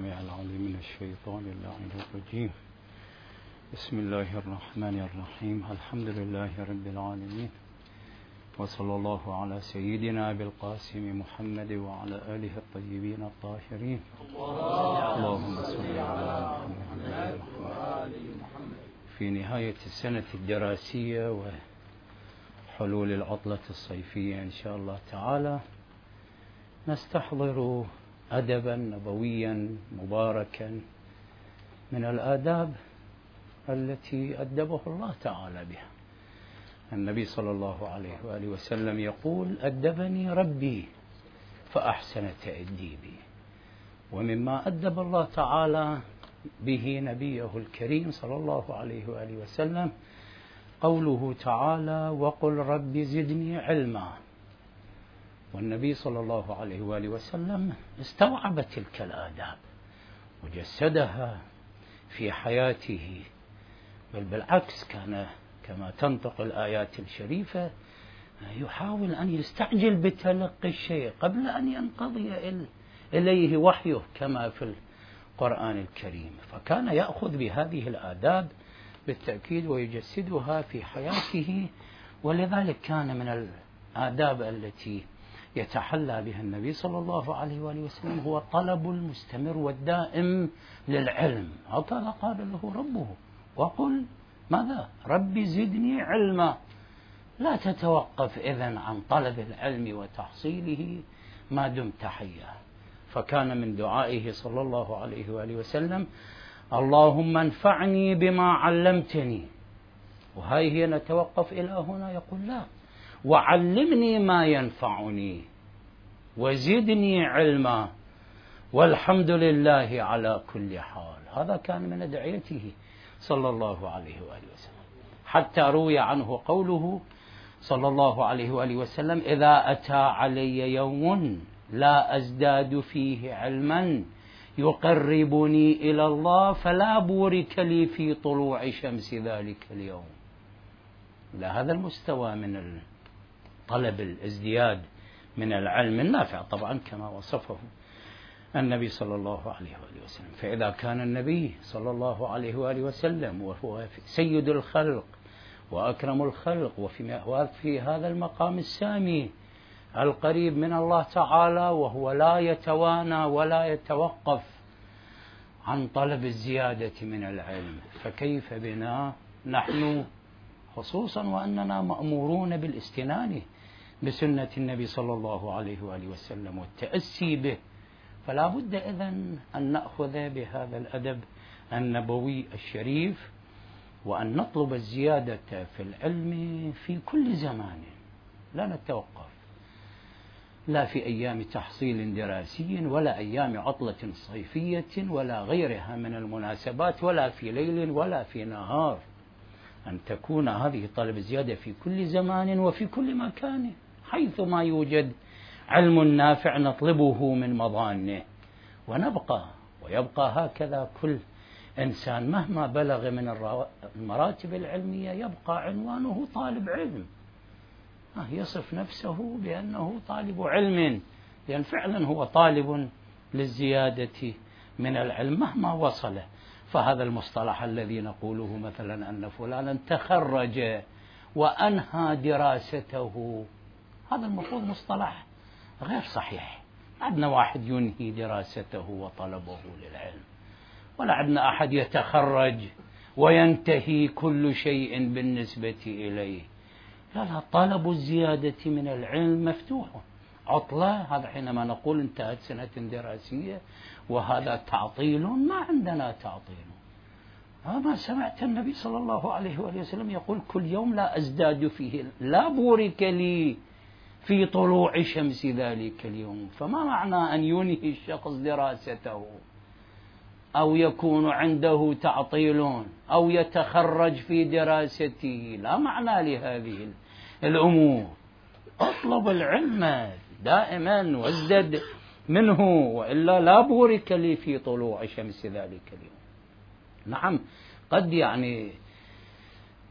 السميع العليم من الشيطان اللعين الرجيم. بسم الله الرحمن الرحيم. الحمد لله رب العالمين، وصلى الله على سيدنا أبي القاسم محمد وعلى آله الطيبين الطاهرين. اللهم صل على محمد. في نهاية السنة الدراسية وحلول العطلة الصيفية إن شاء الله تعالى نستحضر أدبا نبويا مباركا من الآداب التي أدبه الله تعالى بها. النبي صلى الله عليه وآله وسلم يقول: أدبني ربي فأحسن تأديبي. ومما أدب الله تعالى به نبيه الكريم صلى الله عليه وآله وسلم قوله تعالى: وقل رب زدني علما. والنبي صلى الله عليه وآله وسلم استوعب تلك الآداب وجسدها في حياته، بل بالعكس كان كما تنطق الآيات الشريفة يحاول أن يستعجل بتلقي الشيء قبل أن ينقضي إليه وحيه كما في القرآن الكريم، فكان يأخذ بهذه الآداب بالتأكيد ويجسدها في حياته. ولذلك كان من الآداب التي يتحلى بها النبي صلى الله عليه وآله وسلم هو الطلب المستمر والدائم للعلم. هكذا قال له ربه: وقل ماذا؟ رب زدني علما. لا تتوقف إذن عن طلب العلم وتحصيله ما دمت حيا. فكان من دعائه صلى الله عليه وآله وسلم: اللهم انفعني بما علمتني. وهي هي نتوقف إلى هنا؟ يقول: لا، وعلمني ما ينفعني وزدني علما والحمد لله على كل حال. هذا كان من أدعيته صلى الله عليه وآله وسلم، حتى روي عنه قوله صلى الله عليه وآله وسلم: إذا أتى علي يوم لا أزداد فيه علما يقربني إلى الله فلا بورك لي في طلوع شمس ذلك اليوم. لا، هذا المستوى من طلب الازدياد من العلم النافع طبعا كما وصفه النبي صلى الله عليه وآله وسلم. فإذا كان النبي صلى الله عليه وآله وسلم وهو سيد الخلق وأكرم الخلق وفي هذا المقام السامي القريب من الله تعالى، وهو لا يتوانى ولا يتوقف عن طلب الزيادة من العلم، فكيف بنا نحن، خصوصا وأننا مأمورون بالاستنان بسنة النبي صلى الله عليه وآله وسلم والتأسي به. فلا بد إذن أن نأخذ بهذا الأدب النبوي الشريف وأن نطلب الزيادة في العلم في كل زمان، لا نتوقف، لا في أيام تحصيل دراسي ولا أيام عطلة صيفية ولا غيرها من المناسبات، ولا في ليل ولا في نهار، أن تكون هذه طلب الزيادة في كل زمان وفي كل مكان. حيث ما يوجد علم نافع نطلبه من مظانه ونبقى، ويبقى هكذا كل إنسان مهما بلغ من المراتب العلمية يبقى عنوانه طالب علم، يصف نفسه بأنه طالب علم، لأن فعلا هو طالب للزيادة من العلم مهما وصل. فهذا المصطلح الذي نقوله مثلا أن فلانا تخرج وأنهى دراسته، هذا المفروض مصطلح غير صحيح. عندنا واحد ينهي دراسته وطلبه للعلم، ولا عندنا أحد يتخرج وينتهي كل شيء بالنسبة إليه. لا، طلب الزيادة من العلم مفتوح. عطلة، هذا حينما نقول انتهت سنة دراسية وهذا تعطيل، ما عندنا تعطيل. ما سمعت النبي صلى الله عليه وآله وسلم يقول: كل يوم لا أزداد فيه، لا بورك لي في طلوع شمس ذلك اليوم. فما معنى أن ينهي الشخص دراسته أو يكون عنده تعطيل أو يتخرج في دراسته؟ لا معنى لهذه الأمور. اطلب العلم دائما وازدد منه، وإلا لا بورك لي في طلوع شمس ذلك اليوم. نعم، قد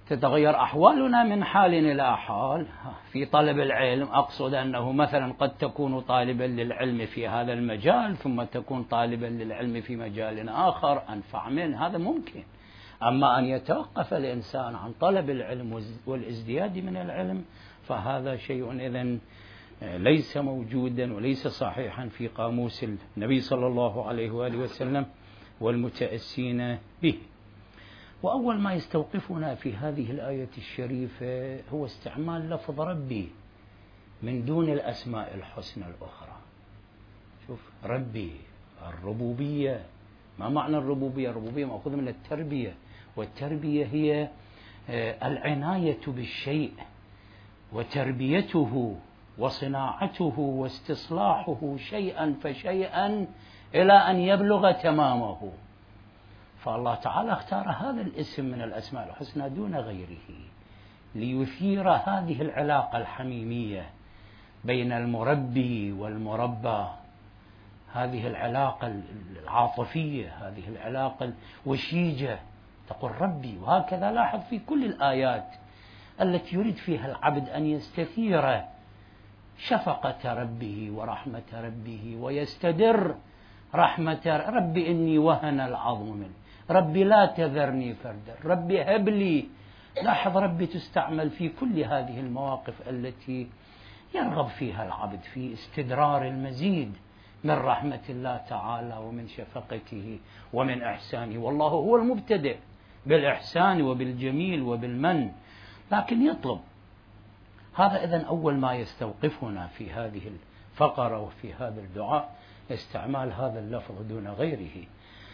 تتغير أحوالنا من حال إلى حال في طلب العلم. أقصد أنه مثلا قد تكون طالبا للعلم في هذا المجال ثم تكون طالبا للعلم في مجال آخر أنفع منه، هذا ممكن. أما أن يتوقف الإنسان عن طلب العلم والازدياد من العلم فهذا شيء إذن ليس موجودا وليس صحيحا في قاموس النبي صلى الله عليه وآله وسلم والمتأسين به. وأول ما يستوقفنا في هذه الآية الشريفة هو استعمال لفظ ربي من دون الأسماء الحسنى الأخرى. شوف، ربي، الربوبية. ما معنى الربوبية؟ الربوبية مأخوذة من التربية، والتربية هي العناية بالشيء وتربيته وصناعته واستصلاحه شيئا فشيئا إلى أن يبلغ تمامه. فالله تعالى اختار هذا الاسم من الأسماء الحسنى دون غيره ليثير هذه العلاقة الحميمية بين المربي والمربى، هذه العلاقة العاطفية، هذه العلاقة الوشيجة. تقول ربي، وهكذا لاحظ في كل الآيات التي يريد فيها العبد أن يستثير شفقة ربه ورحمة ربه ويستدر رحمة ربي. إني وهن العظم مني، ربي لا تذرني فردا، ربي هب لي. لاحظ ربي تستعمل في كل هذه المواقف التي يرغب فيها العبد في استدرار المزيد من رحمة الله تعالى ومن شفقته ومن إحسانه. والله هو المبتدئ بالإحسان وبالجميل وبالمن، لكن يطلب هذا. إذن أول ما يستوقفنا في هذه الفقرة وفي هذا الدعاء استعمال هذا اللفظ دون غيره.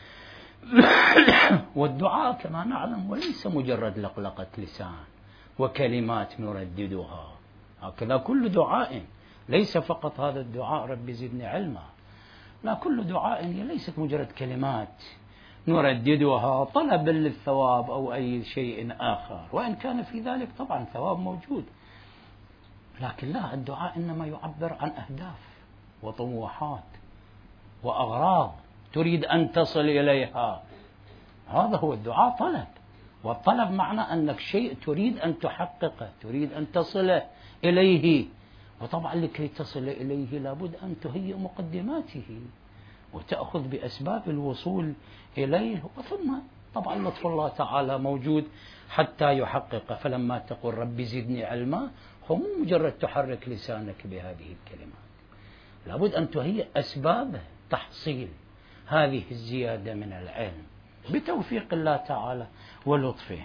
والدعاء كما نعلم وليس مجرد لقلقة لسان وكلمات نرددها، هكذا كل دعاء، ليس فقط هذا الدعاء رب زدني علما، لا، كل دعاء هي ليست مجرد كلمات نرددها طلبا للثواب أو أي شيء آخر، وإن كان في ذلك طبعا ثواب موجود، لكن لا، الدعاء إنما يعبر عن أهداف وطموحات وأغراض تريد أن تصل إليها. هذا هو الدعاء، طلب. والطلب معنى أنك شيء تريد أن تحققه، تريد أن تصل إليه، وطبعا لكي تصل إليه لابد أن تهيئ مقدماته وتأخذ بأسباب الوصول إليه، وثم طبعا لطف الله تعالى موجود حتى يحققه. فلما تقول رب زدني علما هو مو مجرد تحرك لسانك بهذه الكلمات، لابد أن تهيئ أسباب تحصيل هذه الزيادة من العلم بتوفيق الله تعالى ولطفه.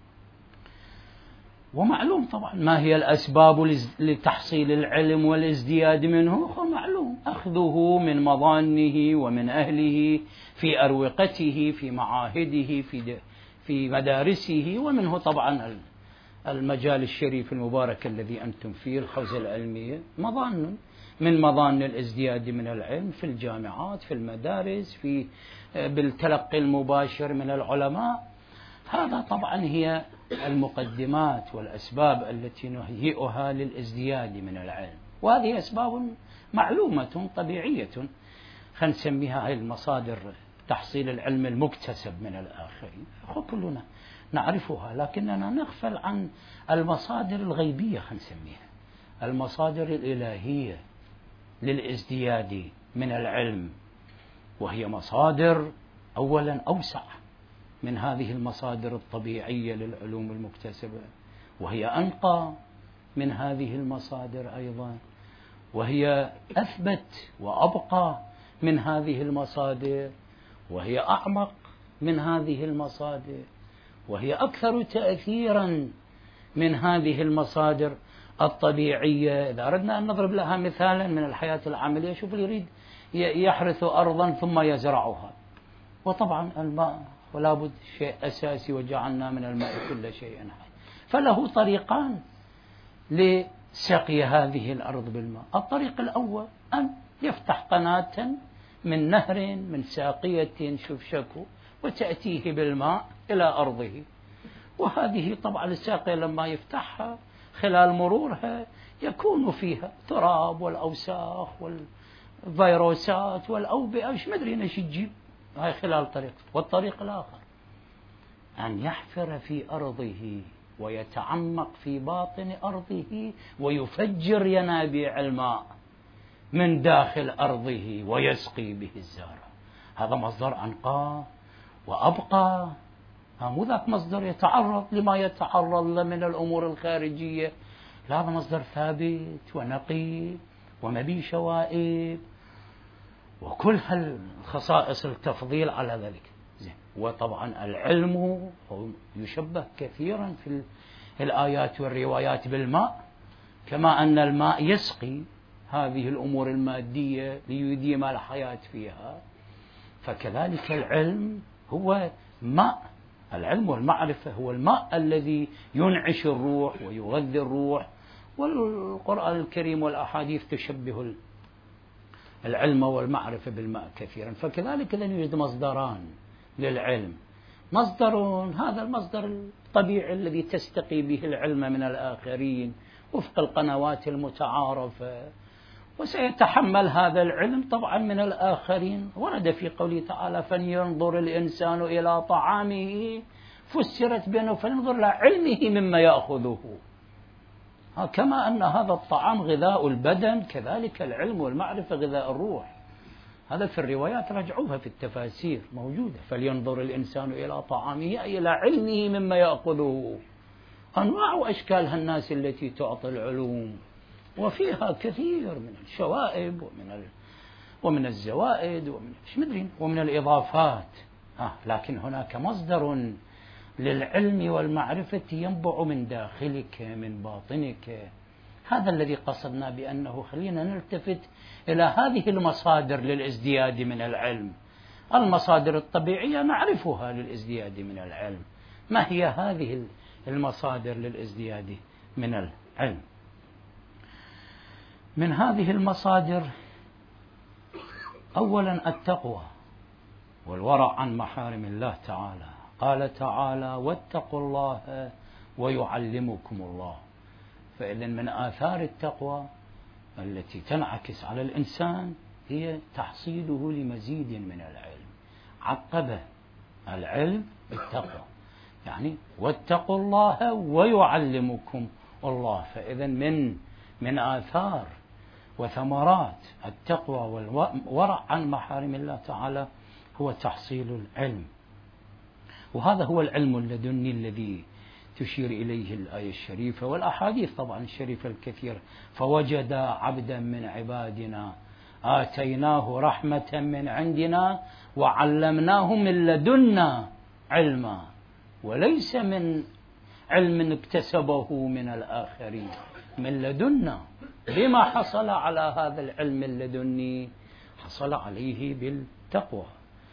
ومعلوم طبعا ما هي الأسباب لتحصيل العلم والازدياد منه، هو معلوم، أخذه من مظانه ومن أهله في أروقته في معاهده في مدارسه، ومنه طبعا المجال الشريف المبارك الذي أنتم فيه، الحوزة العلمية، مظان من مظان الازدياد من العلم في الجامعات، في المدارس، بالتلقي المباشر من العلماء. هذا طبعا هي المقدمات والأسباب التي نهيئها للازدياد من العلم، وهذه أسباب معلومة طبيعية، خلينا نسميها هاي المصادر تحصيل العلم المكتسب من الآخرين، كلنا نعرفها، لكننا نغفل عن المصادر الغيبية، خلينا نسميها المصادر الإلهية للازدياد من العلم، وهي مصادر أولا أوسع من هذه المصادر الطبيعية للعلوم المكتسبة، وهي أنقى من هذه المصادر أيضا، وهي أثبت وأبقى من هذه المصادر، وهي أعمق من هذه المصادر، وهي أكثر تأثيرا من هذه المصادر الطبيعية. إذا أردنا أن نضرب لها مثالا من الحياة العملية، شوف اللي يريد يحرث أرضا ثم يزرعها، وطبعا الماء ولا بد شيء أساسي، وجعلنا من الماء كل شيء حي، فله طريقان لسقي هذه الأرض بالماء. الطريق الأول أن يفتح قناة من نهر من ساقية شفشكو وتأتيه بالماء إلى أرضه، وهذه طبعا الساقية لما يفتحها خلال مرورها يكون فيها تراب والأوساخ والفيروسات والأوبئة، مش مدري ايش تجيب هاي خلال طريق. والطريق الآخر أن يحفر في أرضه ويتعمق في باطن أرضه ويفجر ينابيع الماء من داخل أرضه ويسقي به الزرع. هذا مصدر أنقى وأبقى، مو ذاك مصدر يتعرض لما يتعرض له من الأمور الخارجية، لا، هذا مصدر ثابت ونقي وما به شوائب وكل هالخصائص التفضيل على ذلك. وطبعا العلم يشبه كثيرا في الآيات والروايات بالماء، كما أن الماء يسقي هذه الأمور المادية ليديم الحياة فيها، فكذلك العلم هو ماء. العلم والمعرفة هو الماء الذي ينعش الروح ويغذي الروح، والقرآن الكريم والأحاديث تشبه العلم والمعرفة بالماء كثيرا. فكذلك لن يوجد مصدران للعلم، مصدر هذا المصدر الطبيعي الذي تستقي به العلم من الآخرين وفق القنوات المتعارفة، وسيتحمل هذا العلم طبعا من الآخرين. ورد في قوله تعالى فلينظر الإنسان إلى طعامه، فسرت بأنه فلينظر إلى علمه مما يأخذه، كما أن هذا الطعام غذاء البدن كذلك العلم والمعرفة غذاء الروح. هذا في الروايات رجعوها في التفاسير موجودة، فلينظر الإنسان إلى طعامه أي إلى علمه مما يأخذه. أنواع وأشكال الناس التي تعطي العلوم وفيها كثير من الشوائب ومن الزوائد ومن الإضافات، لكن هناك مصدر للعلم والمعرفة ينبع من داخلك من باطنك. هذا الذي قصدنا بأنه خلينا نلتفت إلى هذه المصادر للازدياد من العلم. المصادر الطبيعية نعرفها للازدياد من العلم. ما هي هذه المصادر للازدياد من العلم؟ من هذه المصادر أولا التقوى والورع عن محارم الله تعالى. قال تعالى واتقوا الله ويعلمكم الله. فإذن من آثار التقوى التي تنعكس على الإنسان هي تحصيله لمزيد من العلم. عقبه العلم بالتقوى، يعني واتقوا الله ويعلمكم الله. فإذن من آثار وثمرات التقوى والورع عن محارم الله تعالى هو تحصيل العلم. وهذا هو العلم اللدني الذي تشير إليه الآية الشريفة والأحاديث طبعا الشريفة الكثيرة. فوجد عبدا من عبادنا آتيناه رحمة من عندنا وعلمناه من لدنا علما، وليس من علم اكتسبه من الآخرين، من لدنا. بما حصل على هذا العلم اللدني؟ حصل عليه بالتقوى.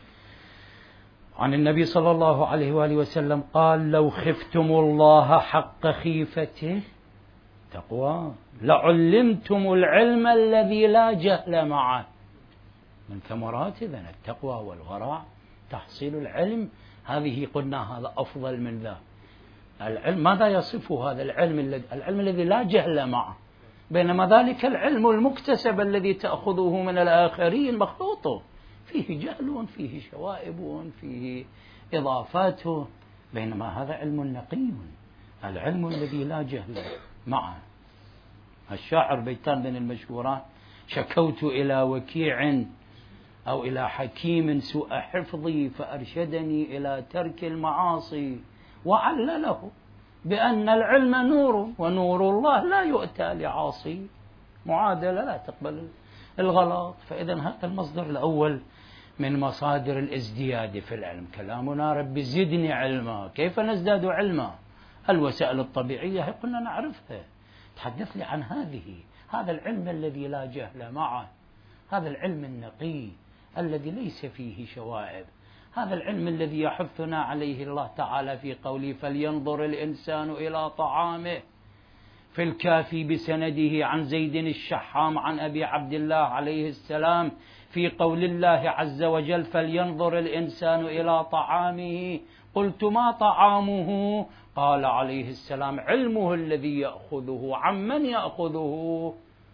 عن النبي صلى الله عليه وآله وسلم قال لو خفتم الله حق خيفته تقوى لعلمتم العلم الذي لا جهل معه. من ثمرات إذن التقوى والورع تحصيل العلم. هذه قلنا هذا أفضل من ذا العلم. ماذا يصفه هذا العلم الذي لا جهل معه، بينما ذلك العلم المكتسب الذي تأخذه من الآخرين مخلوط فيه جهل، فيه شوائب، فيه إضافات، بينما هذا علم نقي، العلم الذي لا جهل معه. الشاعر بيتان من المشهورات: شكوت إلى وكيع أو إلى حكيم سوء حفظي فأرشدني إلى ترك المعاصي وعلله بأن العلم نور ونور الله لا يؤتى لعاصي. معادلة لا تقبل الغلط. فإذا هذا المصدر الأول من مصادر الازدياد في العلم. كلامنا رب زدني علما. كيف نزداد علما؟ الوسائل الطبيعية قلنا نعرفها. تحدث لي عن هذا العلم الذي لا جهل معه، هذا العلم النقي الذي ليس فيه شوائب، هذا العلم الذي يحثنا عليه الله تعالى في قوله فلينظر الإنسان إلى طعامه. في الكافي بسنده عن زيد الشحام عن أبي عبد الله عليه السلام في قول الله عز وجل فلينظر الإنسان إلى طعامه. قلت ما طعامه؟ قال عليه السلام علمه الذي يأخذه. عمن يأخذه؟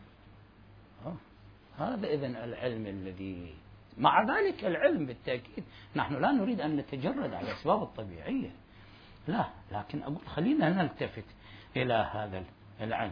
هذا إذن العلم الذي مع ذلك العلم بالتأكيد نحن لا نريد أن نتجرد على الأسباب الطبيعية. لا، لكن أقول خلينا نلتفت إلى هذا العلم.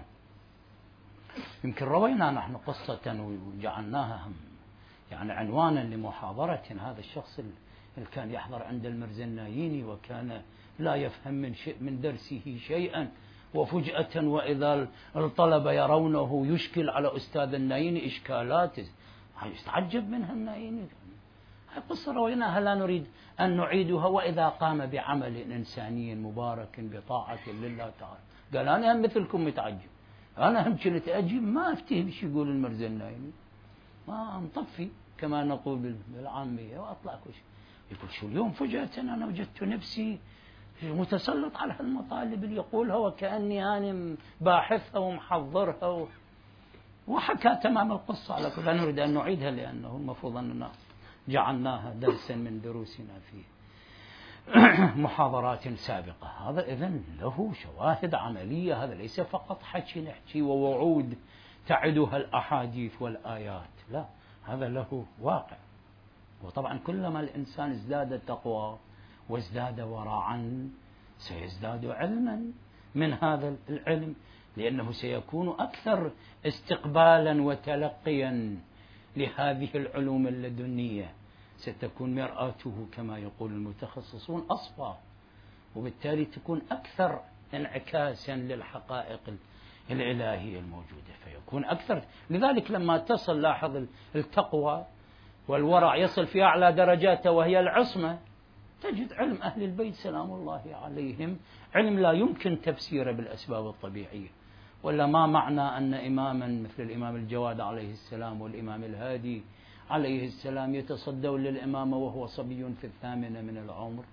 يمكن روينا نحن قصة وجعلناها يعني عنوانا لمحاضرة هذا الشخص اللي كان يحضر عند المرزا الناييني وكان لا يفهم من درسه شيئا، وفجأة وإذا الطلبة يرونه يشكل على أستاذ الناييني إشكالات يستعجب منها الناييني. قصة رويناها لا نريد أن نعيدها. وإذا قام بعمل إنساني مبارك بطاعة لله تعالى قال أنا هم مثلكم متعجب، أنا هم كنت أجيب ما أفتهم شو يقول المرزا الناييني، ما مطفي كما نقول بالعامية وأطلع كل شيء. يقول شو اليوم فجأة أنا وجدت نفسي متسلط على المطالب اللي يقولها وكأني أنا باحثها ومحضرها وحكى تمام القصة. على كل لا نريد أن نعيدها لأنه المفروض أننا جعلناها درسا من دروسنا في محاضرات سابقة. هذا إذن له شواهد عملية، هذا ليس فقط حكي نحكي ووعود تعدها الأحاديث والآيات، لا، هذا له واقع. وطبعا كلما الإنسان ازداد تقوى وازداد ورعا سيزداد علما من هذا العلم، لأنه سيكون أكثر استقبالا وتلقيا لهذه العلوم اللدنية، ستكون مرآته كما يقول المتخصصون أصفى، وبالتالي تكون أكثر انعكاسا للحقائق الإلهية الموجودة، فيكون أكثر. لذلك لما تصل لاحظ التقوى والورع يصل في أعلى درجاته وهي العصمة، تجد علم أهل البيت سلام الله عليهم علم لا يمكن تفسيره بالأسباب الطبيعية. ولا ما معنى أن إماما مثل الإمام الجواد عليه السلام والإمام الهادي عليه السلام يتصدون للإمامة وهو صبي في 8 من العمر،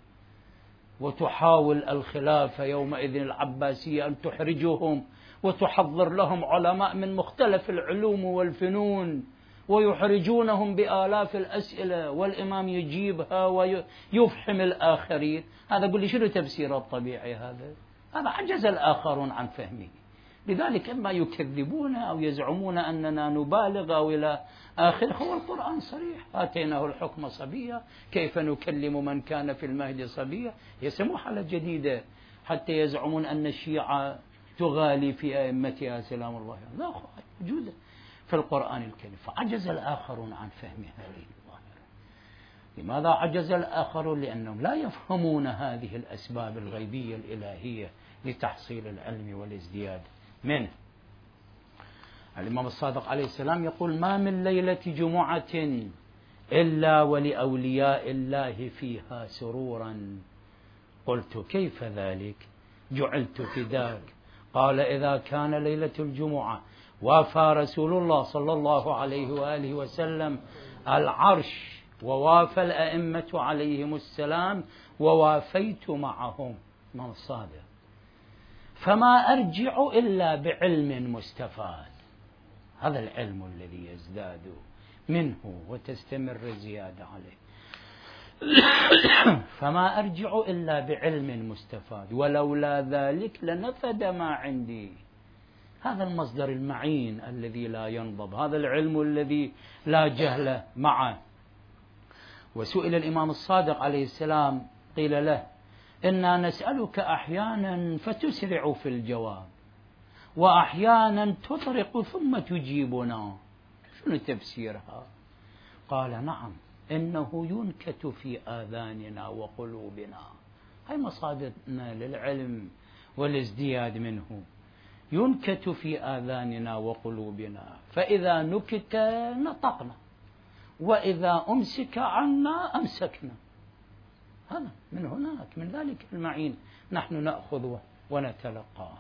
وتحاول الخلافة يومئذ العباسية أن تحرجهم وتحضر لهم علماء من مختلف العلوم والفنون ويحرجونهم بآلاف الأسئلة، والإمام يجيبها ويفحم الآخرين. هذا قل لي شنو تفسيره الطبيعي؟ هذا عجز الآخرون عن فهمه. لذلك إما يكذبون أو يزعمون أننا نبالغ أو إلى آخره. هو القرآن صريح، آتيناه الحكم صبيا كيف نكلم من كان في المهد صبيا. يسموا حالة جديدة حتى يزعمون أن الشيعة تغالي في أئمتها سلام الله، لا، موجودة في القرآن الكريم. فعجز الآخرون عن فهم هذه الظاهرة. لماذا عجز الآخرون؟ لأنهم لا يفهمون هذه الأسباب الغيبية الإلهية لتحصيل العلم والازدياد منه. الإمام الصادق عليه السلام يقول ما من ليلة جمعة إلا ولأولياء الله فيها سرورا. قلت كيف ذلك؟ جعلت فداك. قال إذا كان ليلة الجمعة وافى رسول الله صلى الله عليه وآله وسلم العرش ووافى الأئمة عليهم السلام ووافيت معهم، إمام الصادق، فما أرجع إلا بعلم مستفاد. هذا العلم الذي يزداد منه وتستمر الزيادة عليه. فما أرجع إلا بعلم مستفاد ولولا ذلك لنفد ما عندي. هذا المصدر المعين الذي لا ينضب، هذا العلم الذي لا جهل معه. وسئل الإمام الصادق عليه السلام قيل له إنا نسألك أحيانا فتسرع في الجواب وأحيانا تطرق ثم تجيبنا، شنو تفسيرها؟ قال نعم إنه ينكت في آذاننا وقلوبنا. هاي مصادرنا للعلم والازدياد منه. ينكت في آذاننا وقلوبنا، فإذا نكت نطقنا وإذا أمسك عنا أمسكنا. هذا من هناك، من ذلك المعين نحن نأخذ ونتلقاه.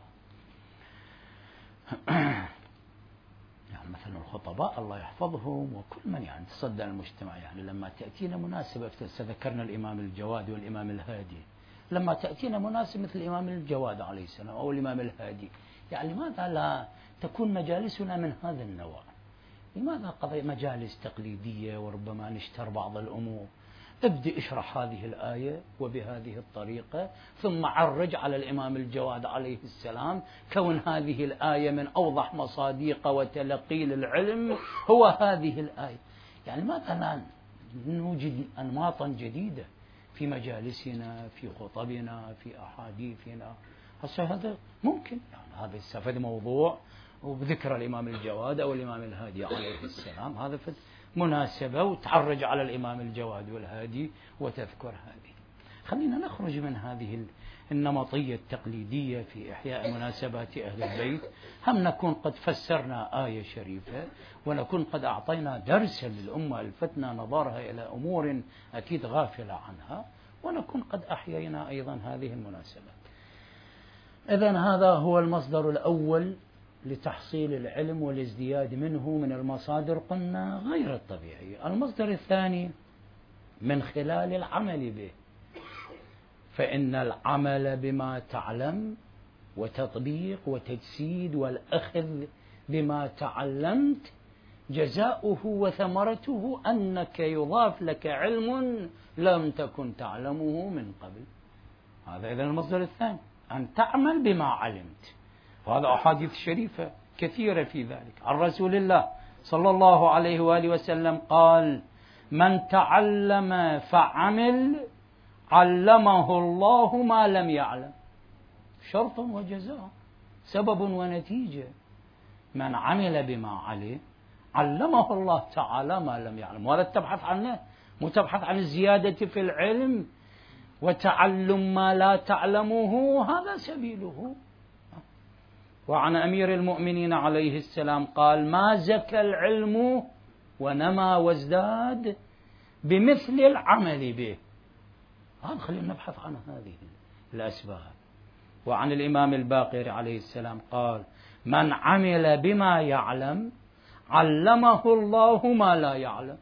يعني مثلا الخطباء الله يحفظهم وكل من يعني تصدى المجتمع، يعني لما تأتينا مناسبة، ذكرنا الإمام الجواد والإمام الهادي، لما تأتينا مناسبة مثل الإمام الجواد عليه السلام أو الإمام الهادي، يعني لماذا لا تكون مجالسنا من هذا النوع؟ لماذا قضية مجالس تقليدية وربما نشتر بعض الأمور؟ ابدأ اشرح هذه الآية وبهذه الطريقة، ثم عرج على الإمام الجواد عليه السلام كون هذه الآية من أوضح مصاديق وتلقي العلم هو هذه الآية. يعني ماذا لا نوجد أنماطا جديدة في مجالسنا، في خطبنا، في أحاديثنا. هسه هذا ممكن يعني هذا استفاد موضوع وبذكر الإمام الجواد أو الإمام الهادي عليه السلام، هذا مناسبة وتعرج على الإمام الجواد والهادي وتذكر هذه. خلينا نخرج من هذه النمطية التقليدية في إحياء مناسبات أهل البيت، هم نكون قد فسرنا آية شريفة، ونكون قد أعطينا درسا للأمة الفتنا نظرها إلى أمور أكيد غافلة عنها، ونكون قد أحيينا أيضا هذه المناسبات. إذن هذا هو المصدر الأول لتحصيل العلم والازدياد منه من المصادر قلنا غير الطبيعية. المصدر الثاني من خلال العمل به، فإن العمل بما تعلم وتطبيق وتجسيد والأخذ بما تعلمت جزاؤه وثمرته أنك يضاف لك علم لم تكن تعلمه من قبل. هذا إذن المصدر الثاني، أن تعمل بما علمت. وهذا أحاديث شريفة كثيرة في ذلك عن رسول الله صلى الله عليه وآله وسلم قال: من تعلم فعمل علمه الله ما لم يعلم. شرط وجزاء، سبب ونتيجة. من عمل بما علم علمه الله تعالى ما لم يعلم، وهذا تبحث عنه، متبحث عن الزيادة في العلم وتعلم ما لا تعلمه، هذا سبيله. وعن أمير المؤمنين عليه السلام قال: ما زكى العلم ونما وازداد بمثل العمل به. خلينا نبحث عن هذه الأسباب. وعن الإمام الباقر عليه السلام قال: من عمل بما يعلم علمه الله ما لا يعلم.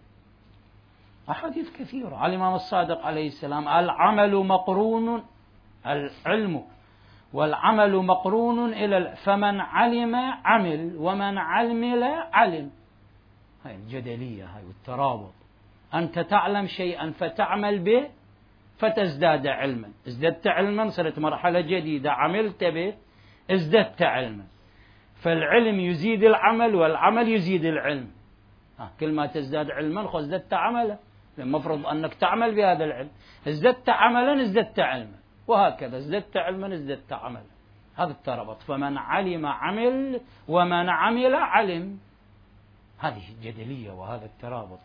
أحاديث كثيرة. على الإمام الصادق عليه السلام: العمل مقرون، العلم والعمل مقرون إلى فمن علم عمل ومن عمل علم. هاي الجدلية، هاي والترابط. أنت تعلم شيئا فتعمل به فتزداد علما، ازددت علما صرت مرحلة جديدة، عملت به ازددت علما. فالعلم يزيد العمل والعمل يزيد العلم. كل ما تزداد علما ازددت عملا، المفروض أنك تعمل بهذا العلم. ازددت عملا ازددت علما، وهكذا ازددت علما ازددت عملا. هذا الترابط. فمن علم عمل ومن عمل علم. هذه الجدلية وهذا الترابط.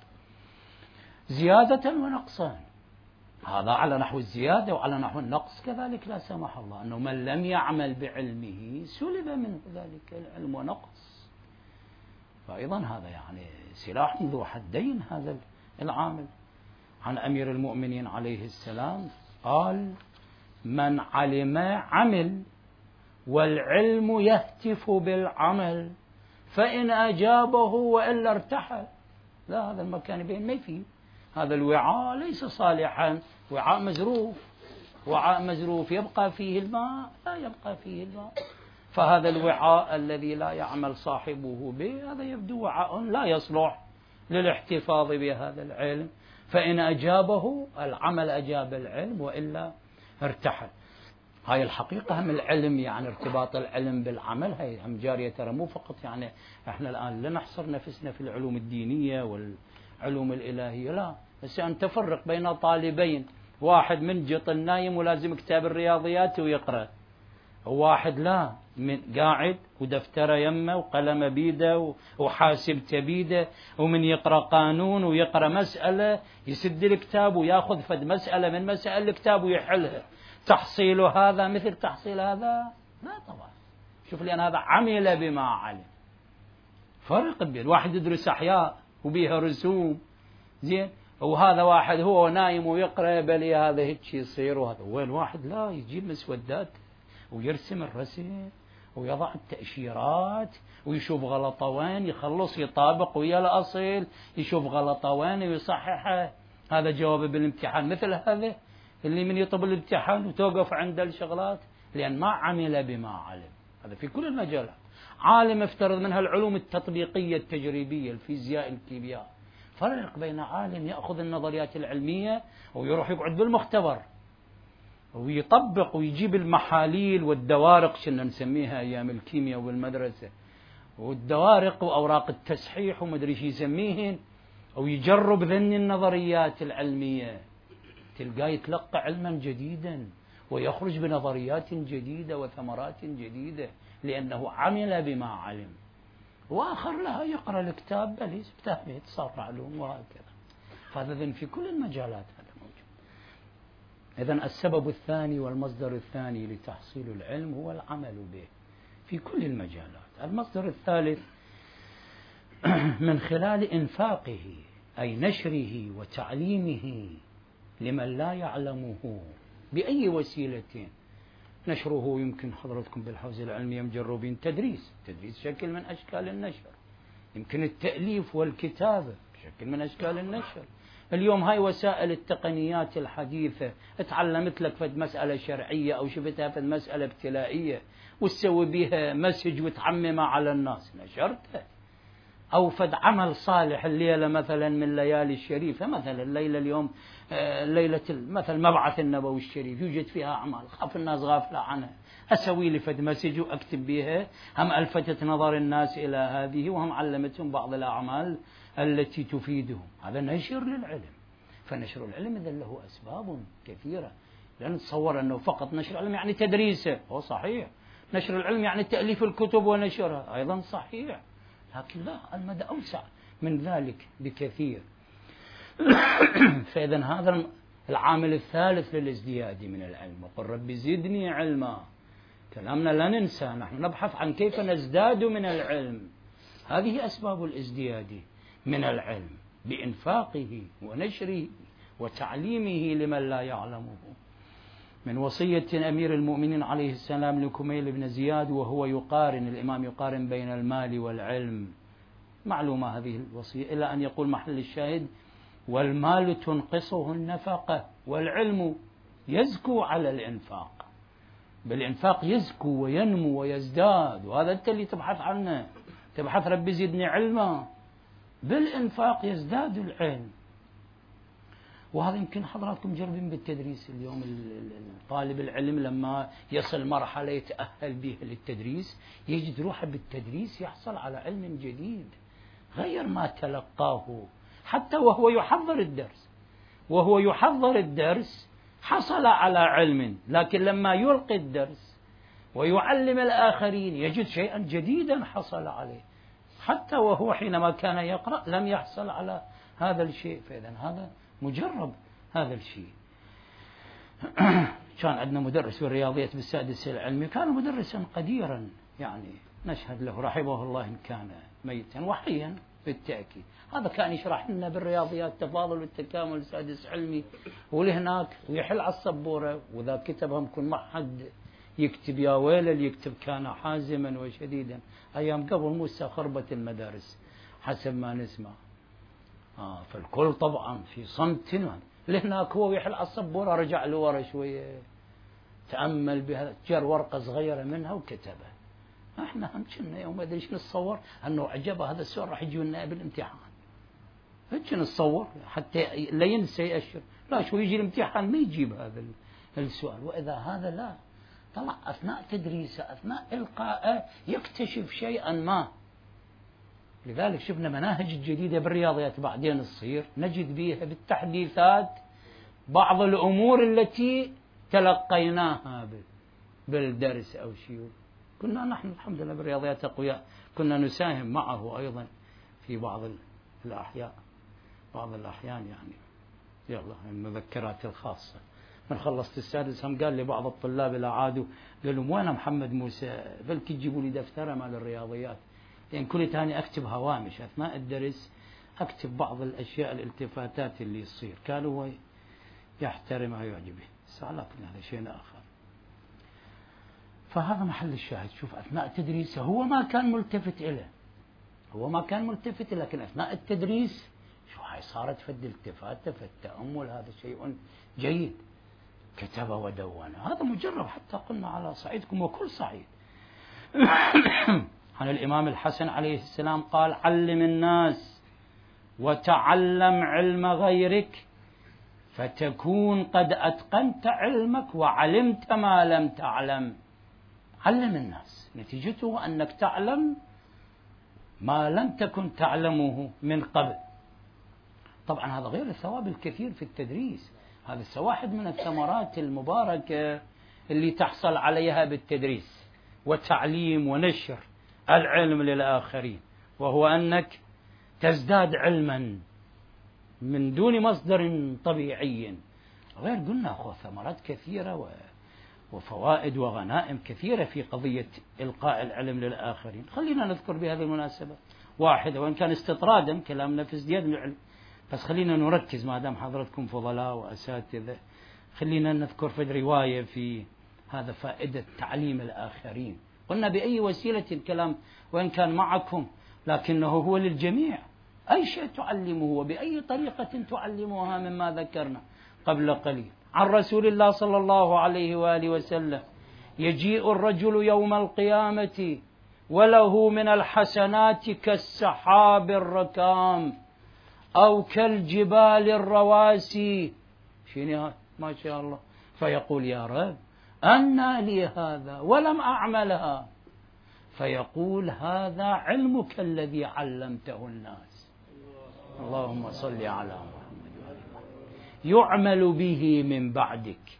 زيادة ونقصان، هذا على نحو الزيادة وعلى نحو النقص كذلك لا سمح الله، أنه من لم يعمل بعلمه سلب منه ذلك العلم ونقص. فأيضا هذا يعني سلاح ذو حدين هذا العامل. عن أمير المؤمنين عليه السلام قال: من علم عمل والعلم يهتف بالعمل فإن أجابه وإلا ارتحل. لا، هذا المكان بين ما فيه، هذا الوعاء ليس صالحا، وعاء مزروف، وعاء مزروف يبقى فيه الماء؟ لا يبقى فيه الماء. فهذا الوعاء الذي لا يعمل صاحبه به، هذا يبدو وعاء لا يصلح للاحتفاظ بهذا العلم. فإن أجابه العمل أجاب العلم وإلا ارتحل. هاي الحقيقة هم العلم، يعني ارتباط العلم بالعمل، هاي هم جارية، ترى مو فقط يعني احنا الآن لا نحصر نفسنا في العلوم الدينية والعلوم الإلهية، لا، بس أن تفرق بين طالبين، واحد منجط نايم ولازم كتاب الرياضيات ويقرأ، وواحد لا، من قاعد ودفتره يمه وقلم بيده وحاسبته بيده، ومن يقرأ قانون ويقرأ مسألة يسد الكتاب وياخذ فد مسألة من مسائل الكتاب ويحلها. تحصيل هذا مثل تحصيل هذا؟ لا طبعا. شوف، لأن هذا عمل بما علم. فرق بين واحد يدرس أحياء وبيها رسوم زين، وهذا واحد هو نايم ويقرأ بل هذا هيك يصير، وهذا وين واحد لا يجيب مسودات ويرسم الرسم ويضع التأشيرات ويشوف غلطة وين، يخلص يطابق ويا الأصل، يشوف غلطة وين ويصححها. هذا جواب بالامتحان مثل هذا اللي من يطب الامتحان وتوقف عند الشغلات، لأن ما عمل بما علم. هذا في كل المجالات. عالم افترض منها العلوم التطبيقية التجريبية، الفيزياء، الكيمياء. فرق بين عالم يأخذ النظريات العلمية ويروح يقعد بالمختبر ويطبق ويجيب المحاليل والدوارق، شنا نسميها أيام الكيمياء والمدرسة، والدوارق وأوراق التصحيح ومدري شو يسميهن، ويجرب ذن النظريات العلمية. تلقاه يتلقى علما جديدا ويخرج بنظريات جديدة وثمرات جديدة لأنه عمل بما علم. وآخر لها يقرأ الكتاب بل يفتح به صار معلوم وهكذا. فهذا في كل المجالات هذا موجود. إذن السبب الثاني والمصدر الثاني لتحصيل العلم هو العمل به في كل المجالات. المصدر الثالث من خلال إنفاقه أي نشره وتعليمه لمن لا يعلمه بأي وسيلة. نشره يمكن حضرتكم بالحوزة العلمية مجربين تدريس شكل من أشكال النشر، يمكن التأليف والكتابة شكل من أشكال النشر. اليوم هاي وسائل التقنيات الحديثة، تعلمت لك فد مسألة شرعية أو شفتها فد مسألة ابتلائية وتسوي بها مسج وتعممها على الناس، نشرتها. أو فد عمل صالح الليلة مثلا من ليالي الشريفة، مثلا الليلة اليوم ليلة مثلا مبعث النبوي الشريف يوجد فيها أعمال خاف الناس غافلة عنها، أسوي لي فد مسج وأكتب بها، هم ألفتت نظر الناس إلى هذه وهم علمتهم بعض الأعمال التي تفيدهم. هذا نشر للعلم. فنشر العلم إذن له أسباب كثيرة. لا نتصور أنه فقط نشر العلم يعني تدريسه، هو صحيح. نشر العلم يعني تأليف الكتب ونشرها، أيضا صحيح. لكن لا، المدى أوسع من ذلك بكثير. فإذن هذا العامل الثالث للازدياد من العلم. وقل رب زدني علما. كلامنا لا ننسى، نحن نبحث عن كيف نزداد من العلم. هذه أسباب الازدياد من العلم بإنفاقه ونشره وتعليمه لمن لا يعلمه. من وصية أمير المؤمنين عليه السلام لكميل بن زياد وهو يقارن، الإمام يقارن بين المال والعلم. معلومة هذه الوصية، إلى أن يقول محل الشاهد: والمال تنقصه النفقة والعلم يزكو على الإنفاق. بالإنفاق يزكو وينمو ويزداد، وهذا أنت اللي تبحث عنه. تبحث رب زدني علما، بالإنفاق يزداد العلم. وهذا يمكن حضراتكم مجربين بالتدريس اليوم. طالب العلم لما يصل مرحلة يتأهل بها للتدريس يجد روحه بالتدريس يحصل على علم جديد غير ما تلقاه. حتى وهو يحضر الدرس حصل على علم، لكن لما يلقي الدرس ويعلم الآخرين يجد شيئا جديدا حصل عليه، حتى وهو حينما كان يقرأ لم يحصل على هذا الشيء. فإذا هذا مجرب هذا الشيء. كان عندنا مدرس في الرياضيات بالسادس العلمي، كان مدرسا قديرا يعني نشهد له رحمه الله إن كان ميتا وحيا بالتأكيد. هذا كان يشرح لنا بالرياضيات تفاضل والتكامل السادس علمي ولهناك ويحل على السبورة، وإذا كتبهم كن ما حد يكتب يا ويل اللي يكتب، كان حازما وشديدا. أيام قبل موسى خربت المدارس حسب ما نسمع. فالكل طبعا في صمت. لهناك هو يحل على السبورة رجع له ورا شوية تأمل بها، جر ورقة صغيرة منها وكتبها. احنا هم كنا يوم ما ادري ايش نتصور انه عجبه هذا السؤال راح يجي لنا بالامتحان. هيك نتصور حتى لا ينسى يأشر، لا شو يجي الامتحان ما يجيب هذا السؤال. واذا هذا لا طلع اثناء تدريسه اثناء القائه يكتشف شيئا ما. لذلك شفنا مناهج جديدة بالرياضيات بعدين تصير نجد بها بالتحديثات بعض الأمور التي تلقيناها بالدرس أو شيء. كنا نحن الحمد لله بالرياضيات أقوياء، كنا نساهم معه أيضا في بعض الأحيان يعني. يلا المذكرات الخاصة. من خلصت السادس هم قال لي بعض الطلاب اللي عادوا قال لهم وين محمد موسى، بلك تجيبوا لي دفترة مال الرياضيات، لأن كل تاني أكتب هوامش أثناء الدرس، أكتب بعض الأشياء الالتفاتات اللي يصير. كان هو يحترمها ويعجبه، لكن هذا شيء آخر. فهذا محل الشاهد. شوف أثناء تدريسه هو ما كان ملتفت إليه، لكن أثناء التدريس شو هاي صارت فد التفاتة فالتأمل، هذا شيء جيد. كتب ودون، هذا مجرب حتى قلنا على صعيدكم وكل صعيد. عن الإمام الحسن عليه السلام قال: علم الناس وتعلم علم غيرك فتكون قد أتقنت علمك وعلمت ما لم تعلم. علم الناس نتيجته أنك تعلم ما لم تكن تعلمه من قبل. طبعا هذا غير الثواب الكثير في التدريس. هذا واحد من الثمرات المباركة اللي تحصل عليها بالتدريس وتعليم ونشر العلم للآخرين، وهو أنك تزداد علما من دون مصدر طبيعي. غير قلنا ثمرات كثيرة وفوائد وغنائم كثيرة في قضية إلقاء العلم للآخرين. خلينا نذكر بهذه المناسبة واحدة، وإن كان استطرادا كلامنا في ازدياد العلم، بس خلينا نركز ما دام حضرتكم فضلاء وأساتذة. خلينا نذكر في رواية في هذا فائدة تعليم الآخرين. قلنا بأي وسيلة الكلام وإن كان معكم، لكنه هو للجميع. أي شيء تعلمه وبأي طريقة تعلمها مما ذكرنا قبل قليل عن رسول الله صلى الله عليه وآله وسلم: يجيء الرجل يوم القيامة وله من الحسنات كالسحاب الركام أو كالجبال الرواسي. شنو ما شاء الله. فيقول: يا رب أنى لي هذا ولم أعملها؟ فيقول: هذا علمك الذي علمته الناس. اللهم صل على محمد وعلى يعمل به من بعدك.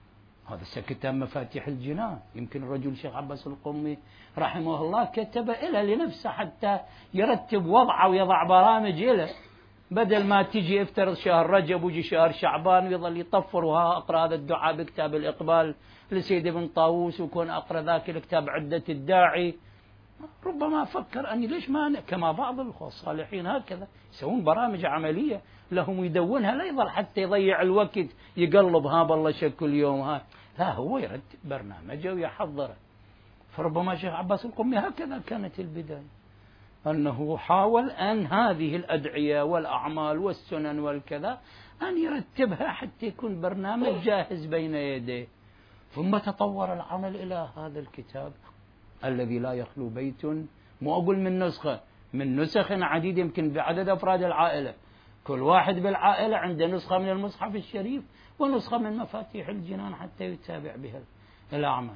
هذا كتاب مفاتيح الجنان. يمكن الرجل الشيخ عباس القمي رحمه الله كتب إلى لنفسه حتى يرتب وضعه ويضع برامج له، بدل ما تجي افترض شهر رجب ويجي شهر شعبان ويظل يطفر وها أقرأ هذا الدعاء بكتاب الإقبال لسيد ابن طاووس وكون أقرأ ذاك الكتاب عدة الداعي. ربما فكر أني ليش ما كما بعض الصالحين هكذا يسوون برامج عملية لهم يدونها، لا يظل حتى يضيع الوقت يقلب ها بالله شكل يوم ها، لا هو يرتب برنامجه ويحضره. فربما شيخ عباس القمي هكذا كانت البداية، أنه حاول أن هذه الأدعية والأعمال والسنن والكذا أن يرتبها حتى يكون برنامج جاهز بين يديه. ثم تطور العمل إلى هذا الكتاب الذي لا يخلو بيت، مو أقول من نسخة، من نسخ عديدة يمكن بعدد أفراد العائلة، كل واحد بالعائلة عنده نسخة من المصحف الشريف ونسخة من مفاتيح الجنان حتى يتابع بها الأعمال.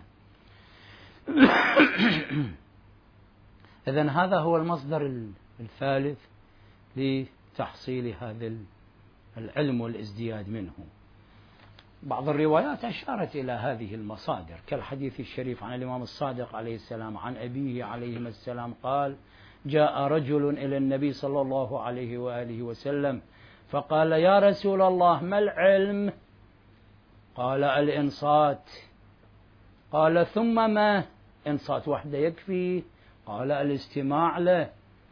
إذن هذا هو المصدر الثالث لتحصيل هذا العلم والازدياد منه. بعض الروايات أشارت إلى هذه المصادر كالحديث الشريف عن الإمام الصادق عليه السلام عن أبيه عليه السلام قال: جاء رجل إلى النبي صلى الله عليه وآله وسلم فقال: يا رسول الله ما العلم؟ قال: الإنصات. قال: ثم ما؟ إنصات وحده يكفي؟ قال: الاستماع له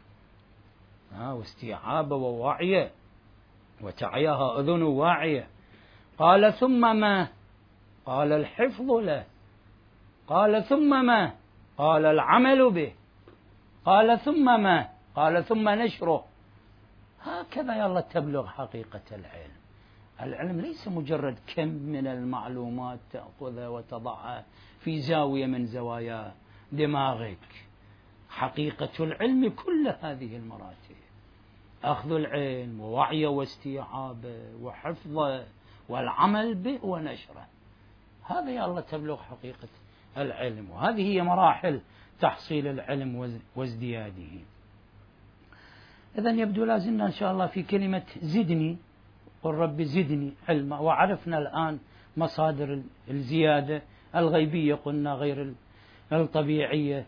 واستيعابه ووعيه وتعيها أذن واعية. قال: ثم ما؟ قال: الحفظ له. قال: ثم ما؟ قال: العمل به. قال: ثم ما؟ قال: ثم نشره. هكذا يلا تبلغ حقيقة العلم. العلم ليس مجرد كم من المعلومات تأخذها وتضعها في زاوية من زوايا دماغك. حقيقة العلم كل هذه المراتب: أخذ العلم ووعيه واستيعابه وحفظه والعمل به ونشره. هذا يا الله تبلغ حقيقة العلم، وهذه هي مراحل تحصيل العلم وازدياده. إذن يبدو لازلنا إن شاء الله في كلمة زدني. قل رب زدني علما. وعرفنا الآن مصادر الزيادة الغيبية قلنا غير الطبيعية.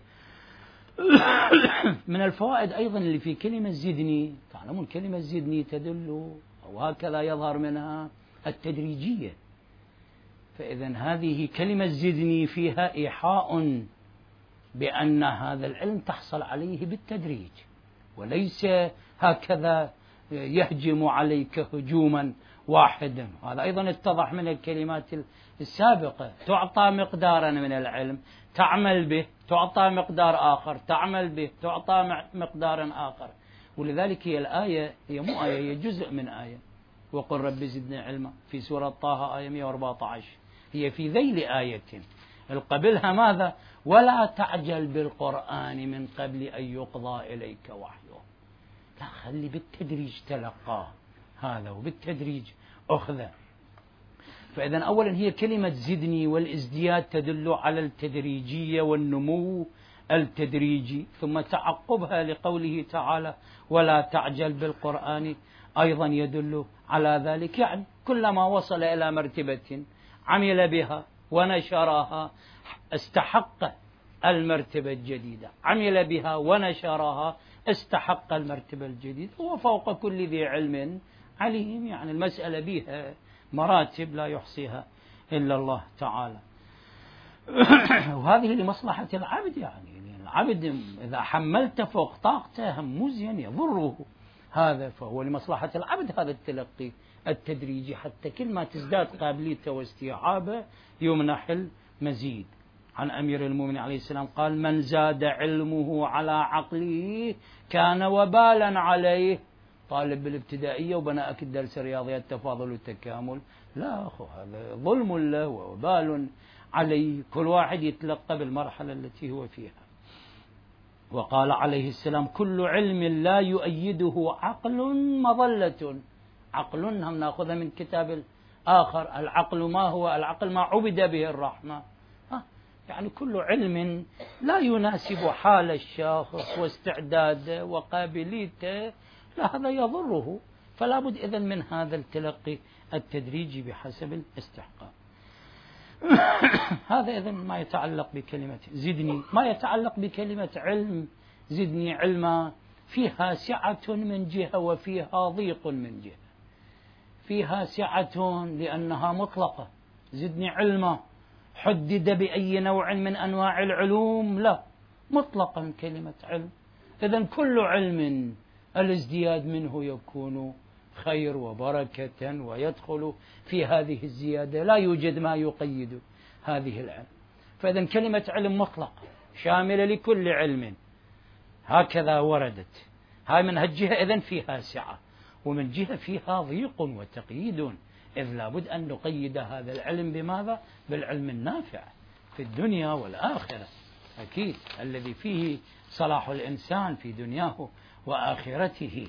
من الفوائد أيضا اللي في كلمة زدني، تعلمون كلمة زدني تدل أو هكذا يظهر منها التدريجية. فإذن هذه كلمة زدني فيها إيحاء بأن هذا العلم تحصل عليه بالتدريج، وليس هكذا يهجم عليك هجوما واحدا. هذا أيضا اتضح من الكلمات السابقة. تعطى مقدارا من العلم تعمل به، تعطى مقدار آخر تعمل به، تعطى مقدارا آخر. ولذلك هي الآية هي مو آية، هي جزء من آية. وقل رب زدني علما في سورة طه آية 114 هي في ذيل آية القبلها ماذا؟ ولا تعجل بالقرآن من قبل أن يقضى إليك وحيه. لا، خلي بالتدريج تلقاه هذا وبالتدريج أخذه. فإذن أولا هي كلمة زدني والازدياد تدل على التدريجية والنمو التدريجي، ثم تعقبها لقوله تعالى ولا تعجل بالقرآن أيضا يدل على ذلك، يعني كلما وصل إلى مرتبة عمل بها ونشرها استحق المرتبة الجديدة، عمل بها ونشرها استحق المرتبة الجديدة، وفوق كل ذي علم عليم. يعني المسألة بها مراتب لا يحصيها إلا الله تعالى. وهذه لمصلحة العبد، يعني العبد إذا حملت فوق طاقته هم مزين يضره هذا، فهو لمصلحة العبد هذا التلقي التدريجي، حتى كل ما تزداد قابليته واستيعابه يمنح المزيد. عن أمير المؤمنين عليه السلام قال: من زاد علمه على عقله كان وبالا عليه. طالب بالابتدائية وبناءك الدرس رياضيات تفاضل وتكامل، لا أخو، هذا ظلم له ووبال عليه. كل واحد يتلقى بالمرحلة التي هو فيها. وقال عليه السلام: كل علم لا يؤيده عقل مظلة. عقل هم نأخذها من كتاب آخر. العقل ما هو؟ العقل ما عبد به الرحمة. يعني كل علم لا يناسب حال الشخص واستعداده وقابليته، لا، هذا يضره. فلا بد إذن من هذا التلقي التدريجي بحسب الاستحقاق. هذا إذن ما يتعلق بكلمة زدني. ما يتعلق بكلمة علم، زدني علما، فيها سعة من جهة وفيها ضيق من جهة. فيها سعة لأنها مطلقة، زدني علما حدد بأي نوع من أنواع العلوم؟ لا، مطلقا كلمة علم. إذن كل علم الازدياد منه يكون خير وبركة ويدخل في هذه الزيادة، لا يوجد ما يقيد هذه العلم. فإذن كلمة علم مطلقة شاملة لكل علم، هكذا وردت. هاي من هالجهة إذن فيها سعة، ومن جهة فيها ضيق وتقييد، إذ لابد أن نقيد هذا العلم بماذا؟ بالعلم النافع في الدنيا والآخرة، أكيد، الذي فيه صلاح الإنسان في دنياه وآخرته.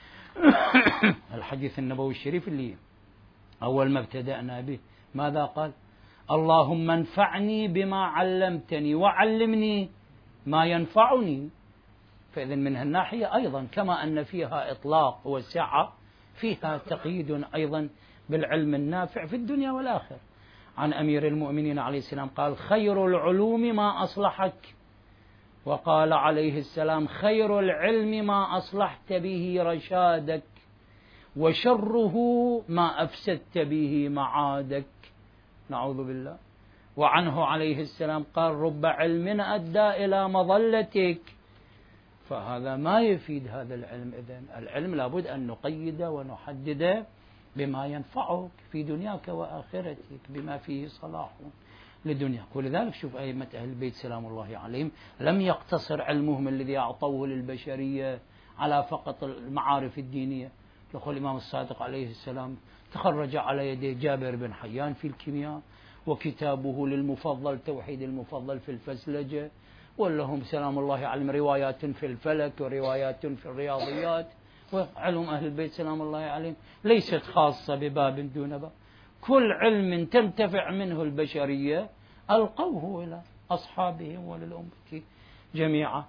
الحديث النبوي الشريف اللي أول ما ابتدأنا به ماذا قال؟ اللهم انفعني بما علمتني وعلمني ما ينفعني. فإذن من هالناحية أيضا كما أن فيها إطلاق وسعة، فيها تقييد أيضا بالعلم النافع في الدنيا والآخرة. عن أمير المؤمنين عليه السلام قال: خير العلوم ما أصلحك. وقال عليه السلام: خير العلم ما أصلحت به رشادك، وشره ما أفسدت به معادك. نعوذ بالله. وعنه عليه السلام قال: رب علم أدى إلى مظلتك. فهذا ما يفيد هذا العلم. إذن العلم لابد أن نقيده ونحدده بما ينفعك في دنياك وآخرتك، بما فيه صلاح لدنياك. ولذلك شوف أئمة أهل البيت سلام الله عليهم لم يقتصر علمهم الذي أعطوه للبشرية على فقط المعارف الدينية. يقول الإمام الصادق عليه السلام تخرج على يدي جابر بن حيان في الكيمياء، وكتابه للمفضل توحيد المفضل في الفسلجة، ولهم سلام الله عليهم روايات في الفلك وروايات في الرياضيات. وعلم أهل البيت سلام الله عليهم ليست خاصة بباب دون باب، كل علم تنتفع منه البشرية ألقوه إلى أصحابهم وللأمة جميعا.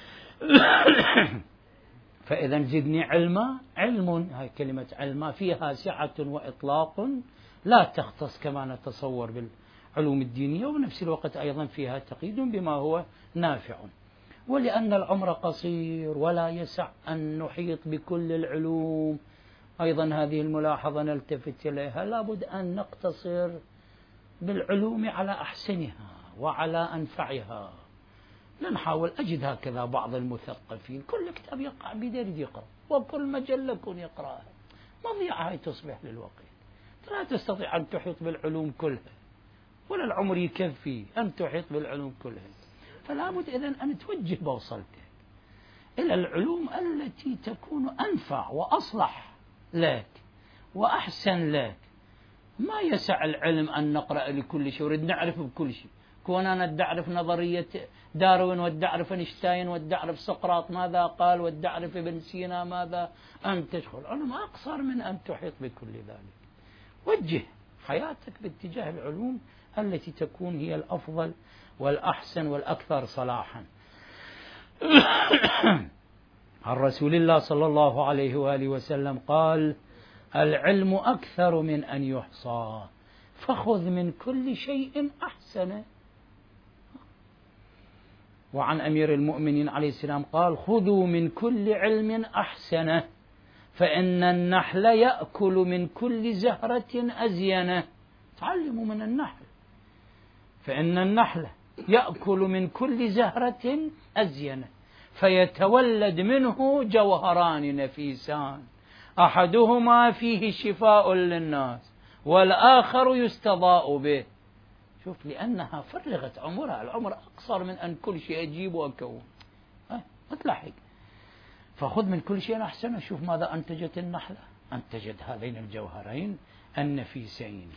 فإذا زدني علما، علم، هاي كلمة علما فيها سعة وإطلاق لا تختص كما نتصور بالعلوم الدينية، وبنفس الوقت أيضا فيها تقييد بما هو نافع. ولأن العمر قصير ولا يسع أن نحيط بكل العلوم، أيضا هذه الملاحظة نلتفت إليها، لابد أن نقتصر بالعلوم على أحسنها وعلى أنفعها. نحاول. أجد هكذا بعض المثقفين كل كتاب يقع بدرج يقرأ، وكل مجلة يكون يقرأها، مضيعة هي تصبح للوقت. لا تستطيع أن تحيط بالعلوم كلها، ولا العمر يكفي أن تحيط بالعلوم كلها. فلا بد إذن أن توجه بوصلتك إلى العلوم التي تكون أنفع وأصلح لك وأحسن لك. ما يسع العلم أن نقرأ لكل شيء ونريد نعرف بكل شيء. كون أنا بدي أعرف نظرية داروين، ودي أعرف أينشتاين، ودي أعرف سقراط ماذا قال، ودي أعرف ابن سينا ماذا، أن تدخل علم أقصر من أن تحيط بكل ذلك. وجه حياتك باتجاه العلوم التي تكون هي الأفضل والأحسن والأكثر صلاحا. عن رسول الله صلى الله عليه وآله وسلم قال: العلم أكثر من أن يحصى، فخذ من كل شيء أحسن. وعن أمير المؤمنين عليه السلام قال: خذوا من كل علم أحسنه، فإن النحل يأكل من كل زهرة أزينه. تعلموا من النحل، فإن النحل يأكل من كل زهرة أزينه، فيتولد منه جوهران نفيسان، أحدهما فيه شفاء للناس والآخر يستضاء به. شوف، لأنها فرغت عمرها، العمر أقصر من أن كل شيء أجيب وأكون، أتلحق. فخذ من كل شيء أحسن. شوف ماذا أنتجت النحلة، أنتجت هذين الجوهرين النفيسين.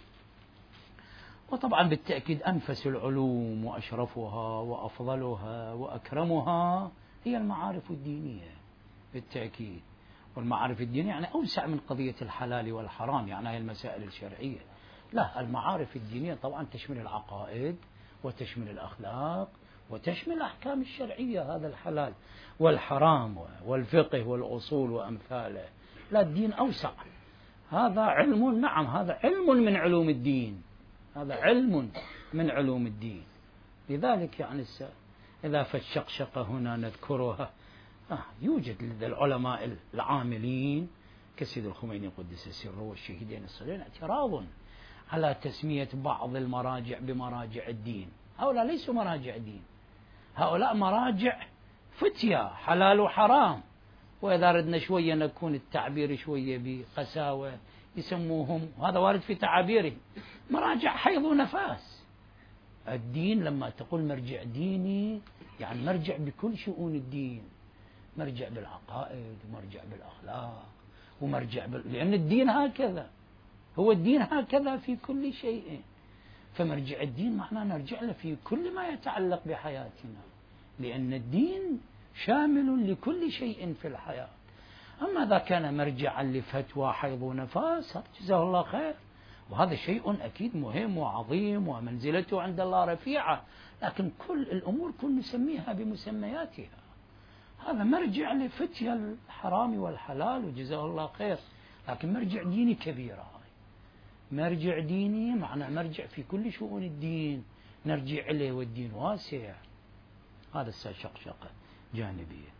وطبعا بالتأكيد أنفس العلوم وأشرفها وأفضلها وأكرمها هي المعارف الدينية بالتأكيد. والمعارف الدينية يعني أوسع من قضية الحلال والحرام، يعني هي المسائل الشرعية. لا، المعارف الدينية طبعا تشمل العقائد وتشمل الأخلاق وتشمل الأحكام الشرعية، هذا الحلال والحرام والفقه والأصول وأمثاله. لا، الدين أوسع، هذا علم، نعم هذا علم من علوم الدين، هذا علم من علوم الدين. لذلك يعني إذا فالشقشقة هنا نذكرها، يوجد لدى العلماء العاملين كسيد الخميني قدس سره والشهيدين الصالحين اعتراض على تسمية بعض المراجع بمراجع الدين. هؤلاء ليسوا مراجع دين، هؤلاء مراجع فتية حلال وحرام. وإذا ردنا شوية نكون التعبير شوية بقساوة يسموهم، وهذا وارد في تعابيرهم، مراجع حيض ونفاس. الدين لما تقول مرجع ديني يعني مرجع بكل شؤون الدين، مرجع بالعقائد ومرجع بالأخلاق ومرجع لأن الدين هكذا، هو الدين هكذا في كل شيء. فمرجع الدين معناه نرجع له في كل ما يتعلق بحياتنا، لأن الدين شامل لكل شيء في الحياة. أما إذا كان مرجعا لفتوى حيض ونفاس جزاه الله خير، وهذا شيء أكيد مهم وعظيم ومنزلته عند الله رفيعة، لكن كل الأمور كل نسميها بمسمياتها. هذا مرجع لفتية الحرام والحلال وجزاه الله خير، لكن مرجع ديني كبيرة. مرجع ديني معنى مرجع في كل شؤون الدين نرجع إليه، والدين واسع. هذا الشقشقة جانبية.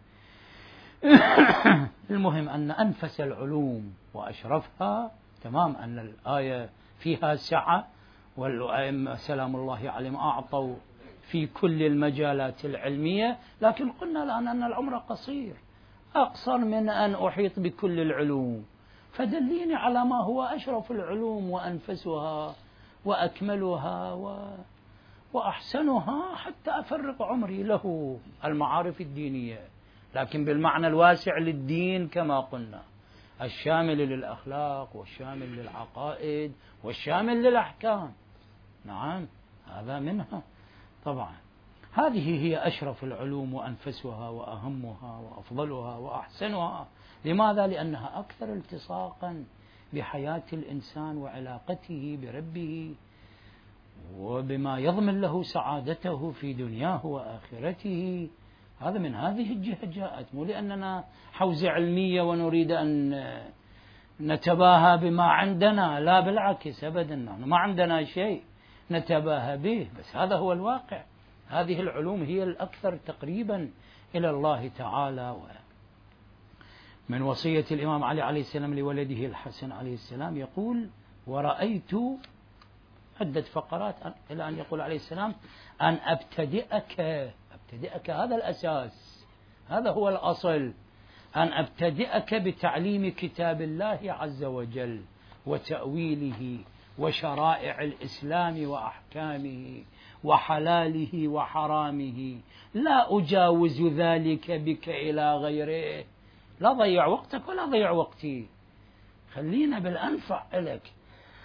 المهم أن أنفس العلوم وأشرفها، تمام أن الآية فيها سعة، والأئمة سلام الله عليهم أعطوا في كل المجالات العلمية، لكن قلنا الآن أن العمر قصير، أقصر من أن أحيط بكل العلوم. فدليني على ما هو أشرف العلوم وأنفسها وأكملها وأحسنها حتى أفرق عمري له، المعارف الدينية، لكن بالمعنى الواسع للدين كما قلنا، الشامل للأخلاق والشامل للعقائد والشامل للأحكام. نعم، هذا منها طبعا. هذه هي أشرف العلوم وأنفسها وأهمها وأفضلها وأحسنها. لماذا؟ لأنها أكثر التصاقا بحياة الإنسان وعلاقته بربه وبما يضمن له سعادته في دنياه وآخرته. هذا من هذه الجهة جاءت، مو لأننا حوزة علمية ونريد أن نتباهى بما عندنا، لا بالعكس أبدا، نحن ما عندنا شيء نتباهى به، بس هذا هو الواقع. هذه العلوم هي الأكثر تقريبا إلى الله تعالى. من وصية الإمام علي عليه السلام لولده الحسن عليه السلام يقول: ورأيت، عدة فقرات إلى أن يقول عليه السلام: أن أبتدئك هذا الأساس، هذا هو الأصل، أن أبتدئك بتعليم كتاب الله عز وجل وتأويله وشرائع الإسلام وأحكامه وحلاله وحرامه، لا أجاوز ذلك بك إلى غيره. لا ضيع وقتك ولا ضيع وقتي، خلينا بالأنفع لك.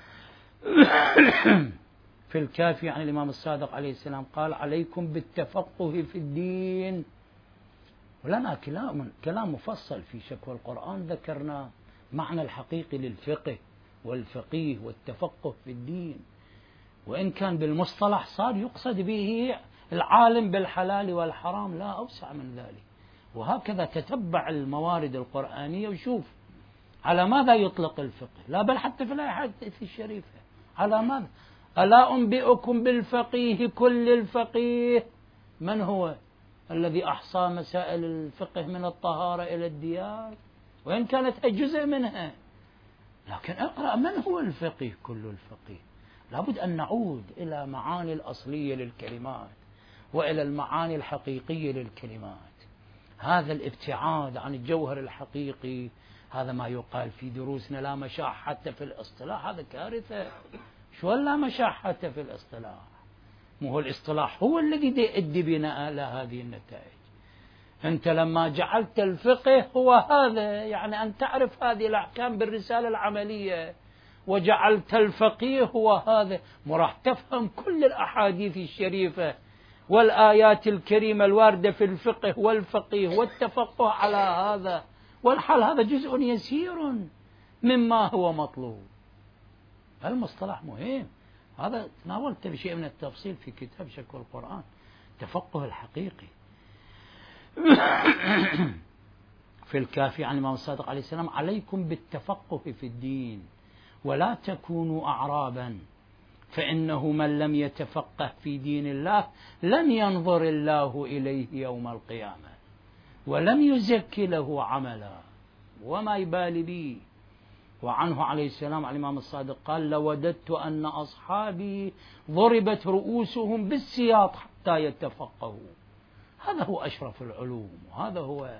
في الكافي عن الإمام الصادق عليه السلام قال: عليكم بالتفقه في الدين. ولنا كلام مفصل في شكوى القرآن، ذكرنا معنى الحقيقي للفقه والفقيه والتفقه في الدين، وإن كان بالمصطلح صار يقصد به العالم بالحلال والحرام، لا أوسع من ذلك. وهكذا تتبع الموارد القرآنية وشوف على ماذا يطلق الفقه؟ لا بل حتى في الآيات الشريفة على ماذا؟ ألا أنبئكم بالفقيه كل الفقيه؟ من هو الذي أحصى مسائل الفقه من الطهارة إلى الديار، وإن كانت جزء منها، لكن اقرأ من هو الفقيه كل الفقيه. لابد أن نعود إلى معاني الأصلية للكلمات وإلى المعاني الحقيقية للكلمات. هذا الابتعاد عن الجوهر الحقيقي، هذا ما يقال في دروسنا لا مشاحة في الاصطلاح، هذا كارثة. شو لا مشاحة في الاصطلاح؟ مو هو الاصطلاح هو الذي يؤدي بنا إلى هذه النتائج. أنت لما جعلت الفقه هو هذا، يعني أن تعرف هذه الأحكام بالرسالة العملية، وجعلت الفقيه هو هذا، وراح تفهم كل الأحاديث الشريفة والآيات الكريمة الواردة في الفقه والفقيه والتفقه على هذا، والحال هذا جزء يسير مما هو مطلوب. المصطلح مهم، هذا تناولت بشيء من التفصيل في كتاب شكوى القرآن، التفقه الحقيقي. في الكافي عن الإمام الصادق عليه السلام: عليكم بالتفقه في الدين ولا تكونوا أعرابا، فإنه من لم يتفقه في دين الله لم ينظر الله إليه يوم القيامة ولم يزكي له عملا وما يبالي بي. وعنه عليه السلام على الإمام الصادق قال: لوددت أن أصحابي ضربت رؤوسهم بالسياط حتى يتفقهوا. هذا هو أشرف العلوم، وهذا هو.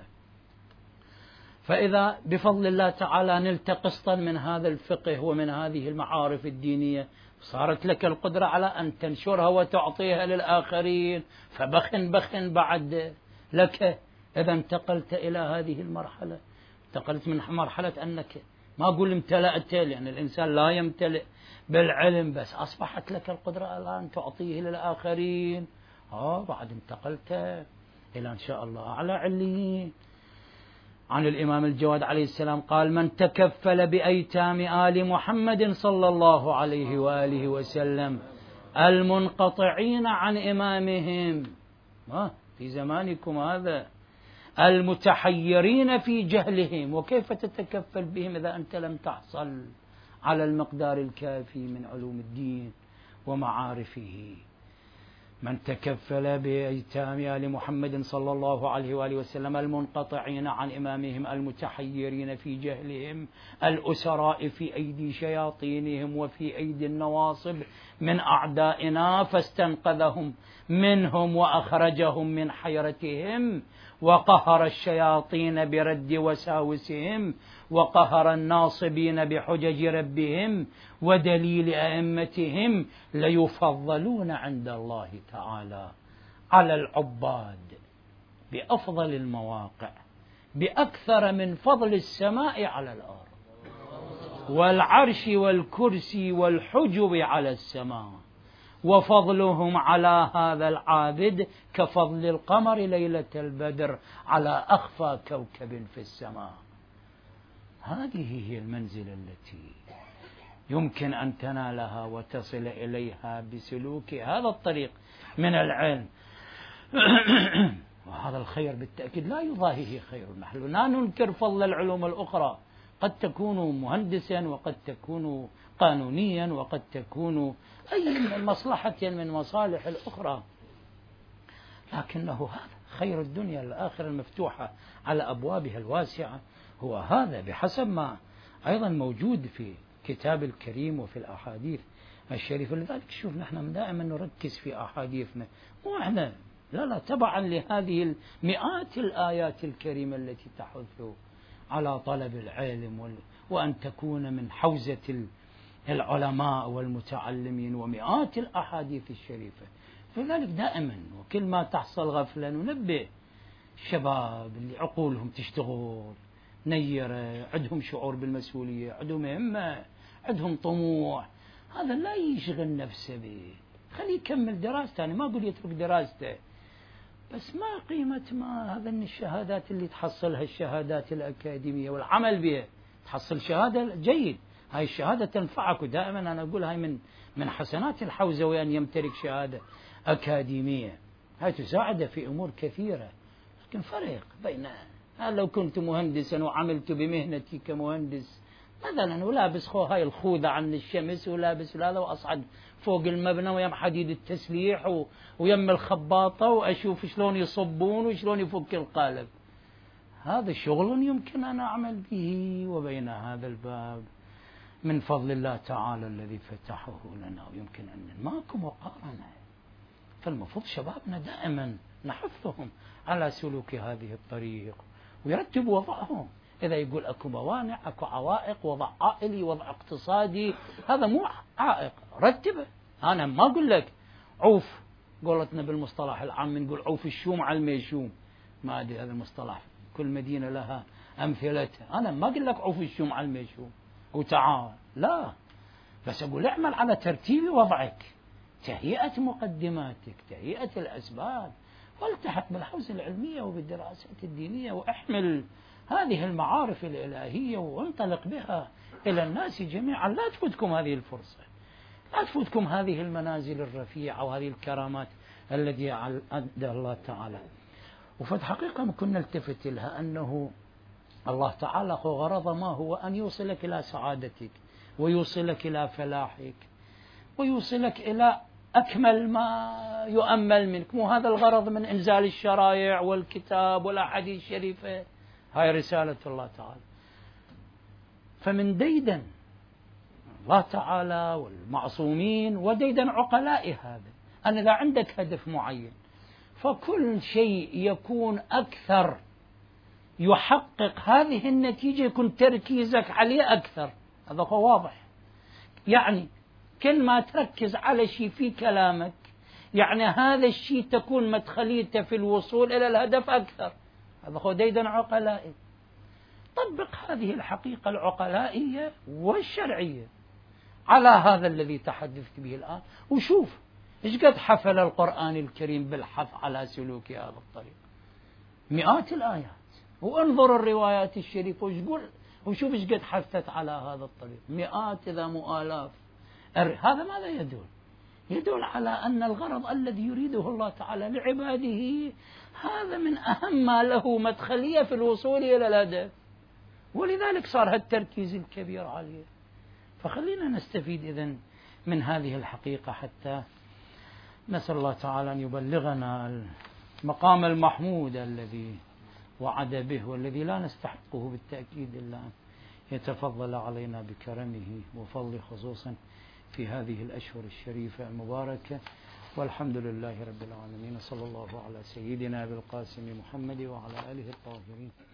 فإذا بفضل الله تعالى نلت قسطا من هذا الفقه ومن هذه المعارف الدينية، صارت لك القدرة على أن تنشرها وتعطيها للآخرين، فبخ بعد لك. إذا انتقلت إلى هذه المرحلة، انتقلت من مرحلة أنك ما أقول امتلأت، لأن الإنسان لا يمتلئ بالعلم، بس أصبحت لك القدرة على أن تعطيه للآخرين. بعد انتقلت إلى إن شاء الله أعلى عليين. عن الإمام الجواد عليه السلام قال: من تكفل بأيتام آل محمد صلى الله عليه وآله وسلم المنقطعين عن إمامهم في زمانكم هذا، المتحيرين في جهلهم، وكيف تتكفل بهم إذا أنت لم تحصل على المقدار الكافي من علوم الدين ومعارفه. من تكفل بأيتام آل محمد صلى الله عليه وآله وسلم المنقطعين عن إمامهم المتحيرين في جهلهم الأسراء في أيدي شياطينهم وفي أيدي النواصب من أعدائنا، فاستنقذهم منهم وأخرجهم من حيرتهم، وقهر الشياطين برد وساوسهم، وقهر الناصبين بحجج ربهم ودليل أئمتهم، ليفضلون عند الله تعالى على العباد بأفضل المواقع، بأكثر من فضل السماء على الأرض، والعرش والكرسي والحجب على السماء، وفضلهم على هذا العابد كفضل القمر ليلة البدر على أخفى كوكب في السماء. هذه هي المنزلة التي يمكن أن تنالها وتصل إليها بسلوك هذا الطريق من العلم. وهذا الخير بالتأكيد لا يضاهيه خير. نحن لا ننكر فضل العلوم الأخرى، قد تكون مهندسا وقد تكون قانونيا وقد تكون أي مصلحة من مصالح الأخرى، لكنه هذا خير الدنيا الآخرة المفتوحة على أبوابها الواسعة، هو هذا بحسب ما أيضا موجود في كتاب الكريم وفي الأحاديث الشريفة. لذلك شوف نحن دائما نركز في أحاديثنا، وإحنا لا تبعا لهذه المئات الآيات الكريمة التي تحث على طلب العلم وأن تكون من حوزة العلماء والمتعلمين، ومئات الأحاديث الشريفة. فلذلك دائما وكل ما تحصل غفلة ننبه الشباب اللي عقولهم تشتغل نيرة، عندهم شعور بالمسؤولية، عندهم همة، عندهم طموح، هذا لا يشغل نفسه به، خليه يكمل دراسته. أنا ما أقول يترك دراسته، بس ما قيمة ما هذا الشهادات اللي تحصلها، الشهادات الأكاديمية والعمل بها، تحصل شهادة جيد، هاي الشهادة تنفعك. ودائما أنا أقول هاي من حسنات الحوزوي أن يمتلك شهادة أكاديمية، هاي تساعده في أمور كثيرة. لكن فرق بين لو كنت مهندسا وعملت بمهنتي كمهندس مثلا ولابس هاي الخوذة عن الشمس ولابس هذا وأصعد فوق المبنى ويم حديد التسليح ويم الخباطة وأشوف شلون يصبون وشلون يفك القالب، هذا شغل يمكن أن أعمل به. وبين هذا الباب من فضل الله تعالى الذي فتحه لنا ويمكن أن ماكو مقارنة. فالمفروض شبابنا دائما نحثهم على سلوك هذه الطريق ويرتبوا وضعهم. إذا يقول أكو موانع أكو عوائق، وضع عائلي وضع اقتصادي، هذا مو عائق، رتبه. أنا ما أقول لك عوف، قولتنا بالمصطلح العام نقول عوف الشوم على الميشوم، ما أدري هذا المصطلح كل مدينة لها أمثلتها. أنا ما أقول لك عوف الشوم على الميشوم وتعاون، لا، بس أقول اعمل على ترتيب وضعك، تهيئة مقدماتك، تهيئة الأسباب، والتحق بالحوزة العلمية وبالدراسات الدينية، وأحمل هذه المعارف الإلهية وانطلق بها إلى الناس جميعا. لا تفوتكم هذه الفرصة، لا تفوتكم هذه المنازل الرفيعة وهذه الكرامات التي أعدها الله تعالى. وفي حقيقة كنا نلتفت لها أنه الله تعالى غرض ما هو أن يوصلك إلى سعادتك ويوصلك إلى فلاحك ويوصلك إلى أكمل ما يؤمل منك. مو هذا الغرض من إنزال الشرائع والكتاب والأحاديث الشريفة؟ هاي رسالة الله تعالى. فمن ديدن الله تعالى والمعصومين وديدن عقلاء هذا أن إذا عندك هدف معين فكل شيء يكون أكثر يحقق هذه النتيجة يكون تركيزك عليه أكثر. هذا هو واضح. يعني كل ما تركز على شيء في كلامك يعني هذا الشيء تكون مدخليته في الوصول إلى الهدف أكثر. هذا هو ديدن عقلائي. طبق هذه الحقيقة العقلائية والشرعية على هذا الذي تحدثت به الآن، وشوف إيش قد حفل القرآن الكريم بالحث على سلوك هذا الطريق. مئات الآيات، وانظر الروايات الشريفة وشوف إيش قد حثت على هذا الطريق، مئات إذا مو آلاف. هذا ماذا يدل؟ يدل على أن الغرض الذي يريده الله تعالى لعباده هذا من أهم ما له مدخلية في الوصول إلى الهدف، ولذلك صار هالتركيز الكبير عليه. فخلينا نستفيد إذن من هذه الحقيقة حتى نسأل الله تعالى أن يبلغنا المقام المحمود الذي وعد به والذي لا نستحقه بالتأكيد إلا أن يتفضل علينا بكرمه وفضله، خصوصا في هذه الأشهر الشريفة المباركة. والحمد لله رب العالمين، صلى الله على سيدنا أبي القاسم محمد وعلى آله الطاهرين.